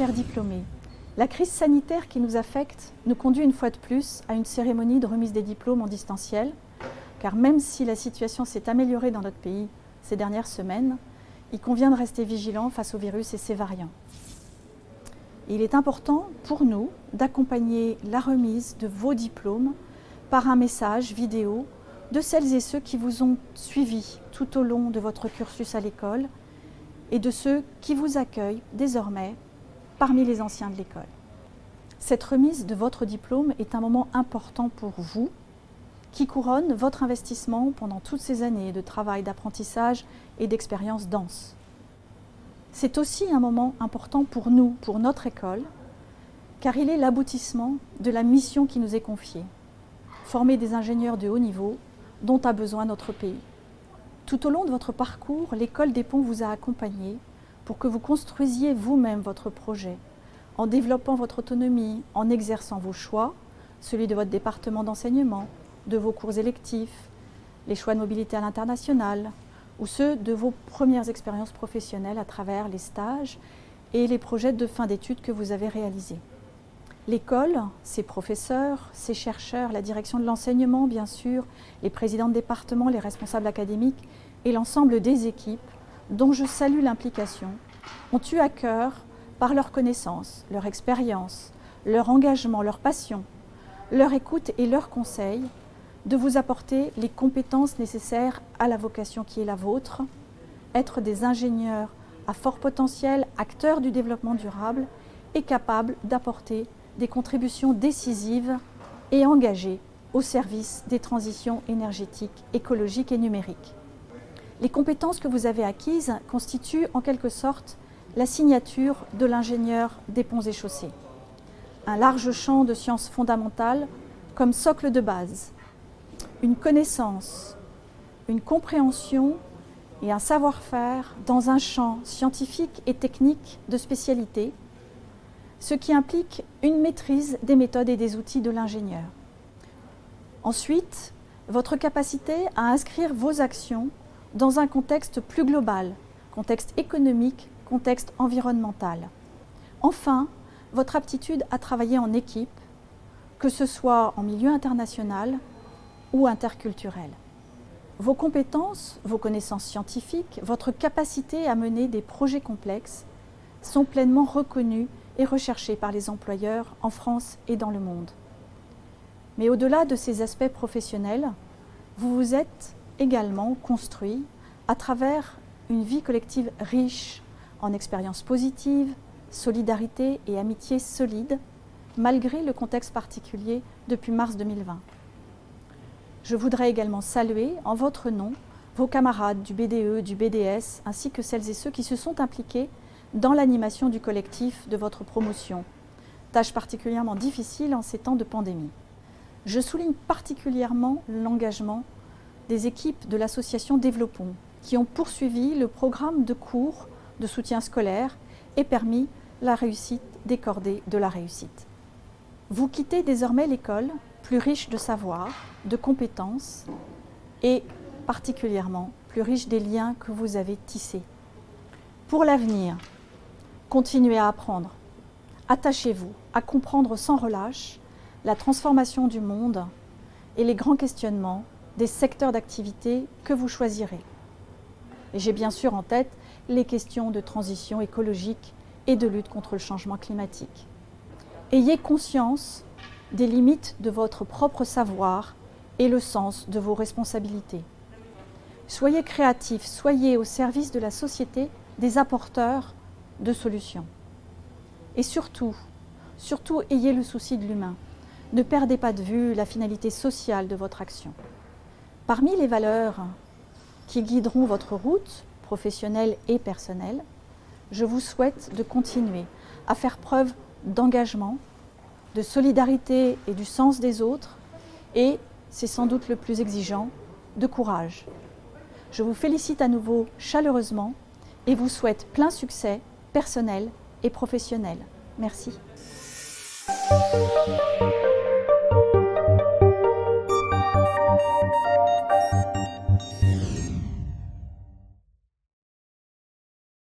chers diplômés, la crise sanitaire qui nous affecte nous conduit une fois de plus à une cérémonie de remise des diplômes en distanciel, car même si la situation s'est améliorée dans notre pays ces dernières semaines, il convient de rester vigilant face au virus et ses variants. Il est important pour nous d'accompagner la remise de vos diplômes par un message vidéo de celles et ceux qui vous ont suivis tout au long de votre cursus à l'école et de ceux qui vous accueillent désormais parmi les anciens de l'école. Cette remise de votre diplôme est un moment important pour vous, qui couronne votre investissement pendant toutes ces années de travail, d'apprentissage et d'expérience dense. C'est aussi un moment important pour nous, pour notre école, car il est l'aboutissement de la mission qui nous est confiée, former des ingénieurs de haut niveau dont a besoin notre pays. Tout au long de votre parcours, l'École des Ponts vous a accompagné pour que vous construisiez vous-même votre projet, en développant votre autonomie, en exerçant vos choix, celui de votre département d'enseignement, de vos cours électifs, les choix de mobilité à l'international, ou ceux de vos premières expériences professionnelles à travers les stages et les projets de fin d'études que vous avez réalisés. L'école, ses professeurs, ses chercheurs, la direction de l'enseignement bien sûr, les présidents de département, les responsables académiques et l'ensemble des équipes dont je salue l'implication, ont eu à cœur, par leur connaissance, leur expérience, leur engagement, leur passion, leur écoute et leurs conseils, de vous apporter les compétences nécessaires à la vocation qui est la vôtre, être des ingénieurs à fort potentiel, acteurs du développement durable et capables d'apporter des contributions décisives et engagées au service des transitions énergétiques, écologiques et numériques. Les compétences que vous avez acquises constituent en quelque sorte la signature de l'ingénieur des ponts et chaussées. Un large champ de sciences fondamentales comme socle de base, une connaissance, une compréhension et un savoir-faire dans un champ scientifique et technique de spécialité, ce qui implique une maîtrise des méthodes et des outils de l'ingénieur. Ensuite, votre capacité à inscrire vos actions dans un contexte plus global, contexte économique, contexte environnemental. Enfin, votre aptitude à travailler en équipe, que ce soit en milieu international ou interculturel. Vos compétences, vos connaissances scientifiques, votre capacité à mener des projets complexes sont pleinement reconnues et recherchées par les employeurs en France et dans le monde. Mais au-delà de ces aspects professionnels, vous vous êtes également construit à travers une vie collective riche en expériences positives, solidarité et amitié solide, malgré le contexte particulier depuis mars 2020. Je voudrais également saluer, en votre nom, vos camarades du BDE, du BDS, ainsi que celles et ceux qui se sont impliqués dans l'animation du collectif de votre promotion, tâche particulièrement difficile en ces temps de pandémie. Je souligne particulièrement l'engagement des équipes de l'association Développons, qui ont poursuivi le programme de cours de soutien scolaire et permis la réussite des cordées de la réussite. Vous quittez désormais l'école plus riche de savoir, de compétences et particulièrement plus riche des liens que vous avez tissés. Pour l'avenir, continuez à apprendre. Attachez-vous à comprendre sans relâche la transformation du monde et les grands questionnements des secteurs d'activité que vous choisirez. Et j'ai bien sûr en tête les questions de transition écologique et de lutte contre le changement climatique. Ayez conscience des limites de votre propre savoir et le sens de vos responsabilités. Soyez créatifs, soyez au service de la société des apporteurs de solutions. Et surtout, ayez le souci de l'humain. Ne perdez pas de vue la finalité sociale de votre action. Parmi les valeurs qui guideront votre route professionnelle et personnelle, je vous souhaite de continuer à faire preuve d'engagement, de solidarité et du sens des autres, et, c'est sans doute le plus exigeant, de courage. Je vous félicite à nouveau chaleureusement et vous souhaite plein succès personnel et professionnel. Merci.